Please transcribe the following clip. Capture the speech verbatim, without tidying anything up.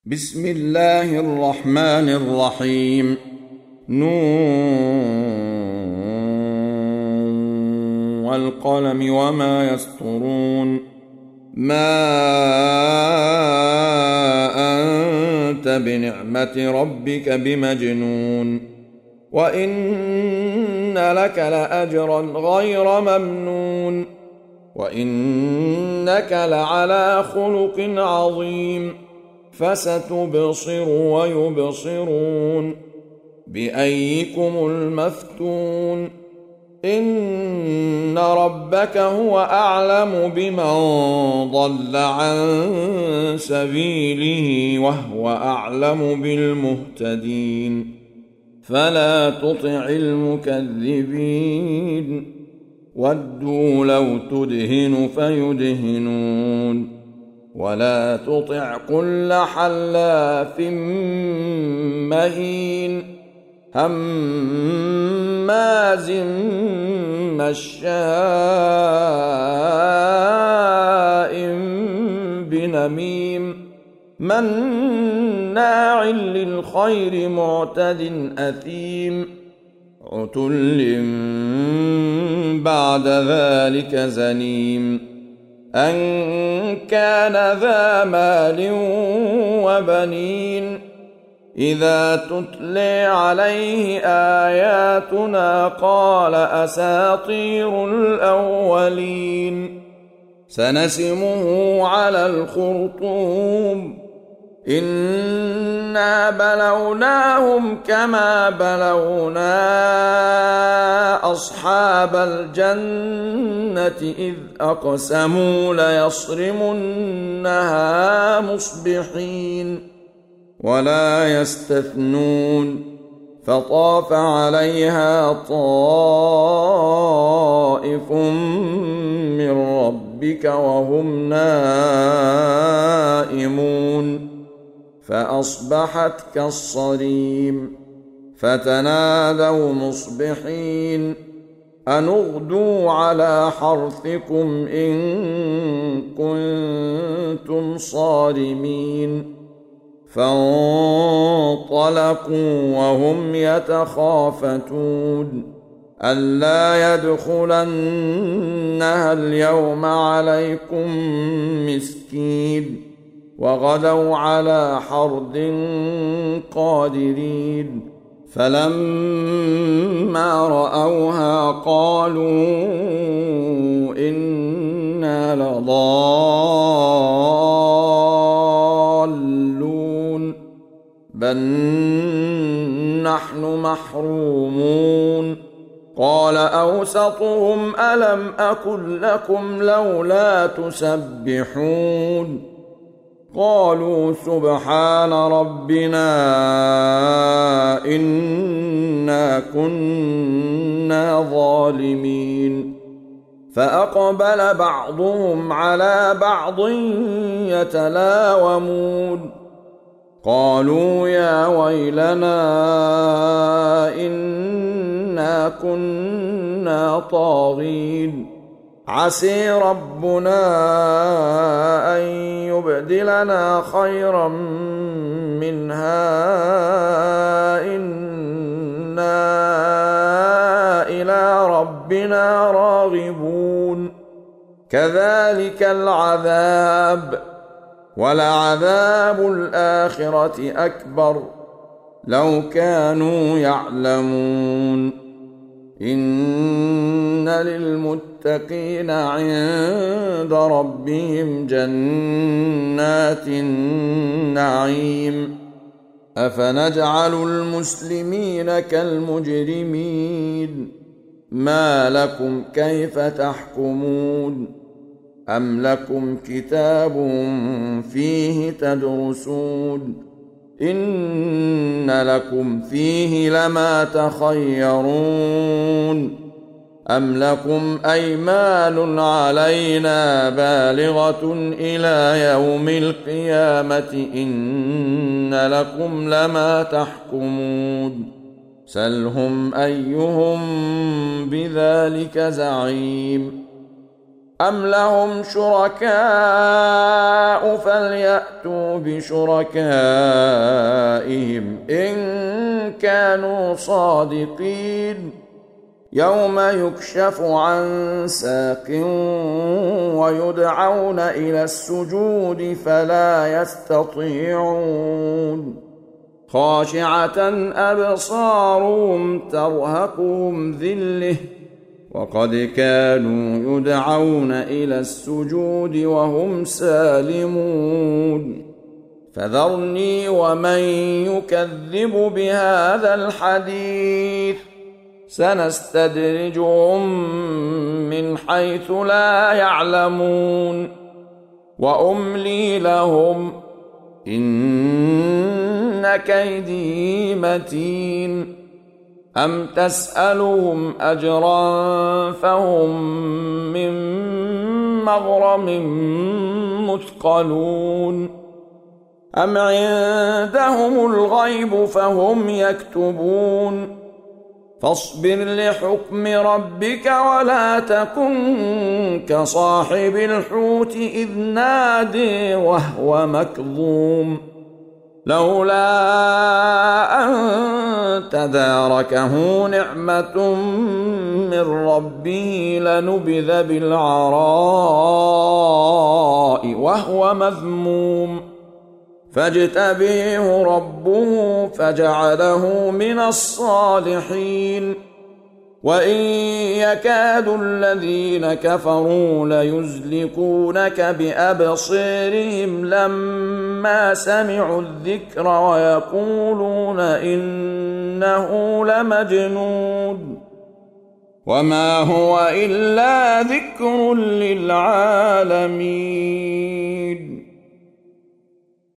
بسم الله الرحمن الرحيم. نون والقلم وما يسطرون. ما أنت بنعمة ربك بمجنون، وإن لك لأجرا غير ممنون، وإنك لعلى خلق عظيم. فستبصر ويبصرون بأيكم المفتون. إن ربك هو أعلم بمن ضل عن سبيله وهو أعلم بالمهتدين. فلا تطع المكذبين، ودوا لو تدهن فيدهنون. ولا تطع كل حلاف مهين هماز مشاء بنميم مناع للخير معتد أثيم عتل بعد ذلك زنيم أن كان ذا مال وبنين. إذا تتلي عليه آياتنا قال أساطير الأولين. سنسمه على الخرطوم. إنا بلوناهم كما بلونا أصحاب الجنة إذ أقسموا ليصرمنها مصبحين ولا يستثنون. فطاف عليها طائف من ربك وهم نائمون فأصبحت كالصريم. فتنادوا مصبحين أن اغدوا على حرثكم إن كنتم صارمين. فانطلقوا وهم يتخافتون ألا يدخلنها اليوم عليكم مسكين. وغدوا على حرد قادرين. فلما رأوها قالوا إنا لضالون بل نحن محرومون. قال أوسطهم ألم أقل لكم لولا تسبحون. قالوا سبحان ربنا إنا كنا ظالمين. فأقبل بعضهم على بعض يتلاومون قالوا يا ويلنا إنا كنا طاغين. عسي ربنا أن يبدلنا خيرا منها إنا إلى ربنا راغبون. كذلك العذاب ولعذاب الآخرة أكبر لو كانوا يعلمون. إن للمتقين عند ربهم جنات النعيم. أفنجعل المسلمين كالمجرمين ما لكم كيف تحكمون. أم لكم كتاب فيه تدرسون إن لكم فيه لما تخيرون. أم لكم أيمان علينا بالغة إلى يوم القيامة إن لكم لما تحكمون. سلهم أيهم بذلك زعيم. أم لهم شركاء فليأتوا بشركائهم إن كانوا صادقين يوم يكشف عن ساق ويدعون إلى السجود فلا يستطيعون خاشعة أبصارهم ترهقهم ذلة وقد كانوا يدعون إلى السجود وهم سالمون فذرني ومن يكذب بهذا الحديث سنستدرجهم من حيث لا يعلمون وأملي لهم إن كيدي متين أم تسألهم أجرا فهم من مغرم مثقلون أم عندهم الغيب فهم يكتبون فاصبر لحكم ربك ولا تكن كصاحب الحوت إذ نادي وهو مكظوم لولا أن تداركه نعمة من ربه لنبذ بالعراء وهو مذموم فاجتبيه ربه فجعله من الصالحين وإن يكاد الذين كفروا ليزلقونك بأبصيرهم لما سمعوا الذكر ويقولون إنه لمجنون وما هو إلا ذكر للعالمين.